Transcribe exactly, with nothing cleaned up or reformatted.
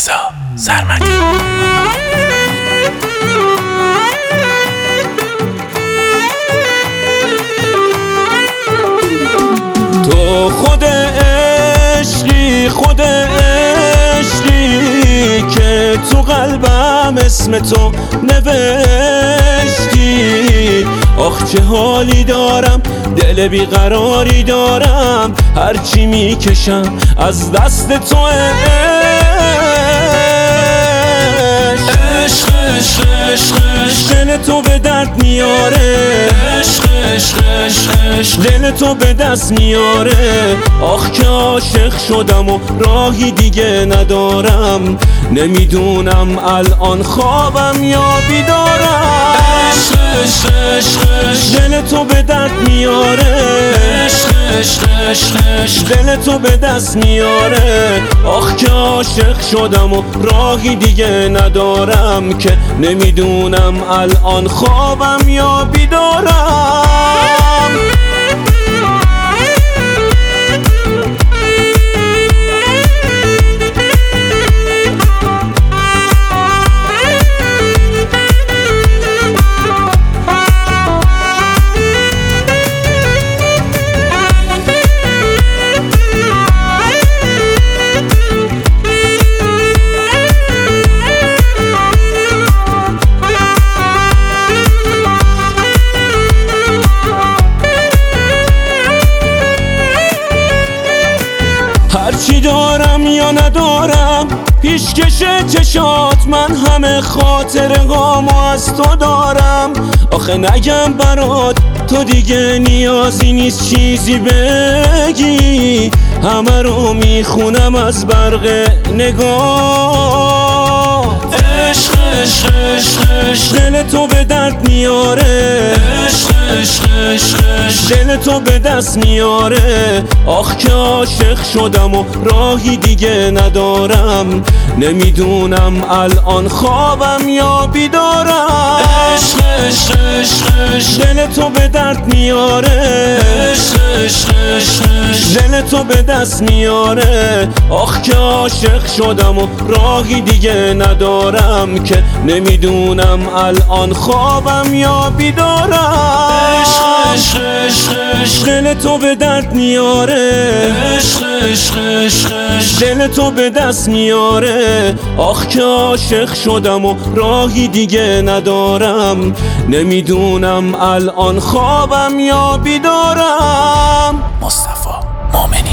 رضا سرمدی. تو خود عشقی، خود عشقی که تو قلبم اسم تو نوشتی. آخ چه حالی دارم، دل بیقراری دارم، هرچی میکشم از دست تو عشق. عشق عشق عشق دل تو به درد میاره، عشق عشق عشق عشق دل تو به دست میاره. آخ که عاشق شدم و راهی دیگه ندارم، نمیدونم الان خوابم یا بیدارم. عشق عشق عشق عشق دل تو به درد میاره، عشق عشق عشق عشق دل تو به دست میاره. آخ که عاشق شدم و راهی دیگه ندارم، که نمیدونم الان خوابم یا بیدارم. هرچی دارم یا ندارم، پیشکش چشات من همه خاطر غامو از تو دارم. آخه نگم برات تو دیگه نیازی نیست چیزی بگی، همه رو میخونم از برق نگاه. عشق عشق عشق عشق دل تو به درد میاره، عشق عشق عشق عشق دل تو به دست میاره. آخ که عاشق شدم و راهی دیگه ندارم، نمیدونم الان خوابم یا بیدارم. عشق عشق عشق عشق دل تو به درد میاره، عشق عشق عشق عشق دل تو به دست میاره. آخ که عاشق شدم و راهی دیگه ندارم، که نمیدونم الان خوابم یا بیدارم. عشق عشق عشق عشق دل تو به درد میاره، عشق عشق عشق عشق دل تو به دست میاره. آخ که عاشق شدم و راهی دیگه ندارم، نمیدونم الان خوابم یا بیدارم. مصطفی مومنی.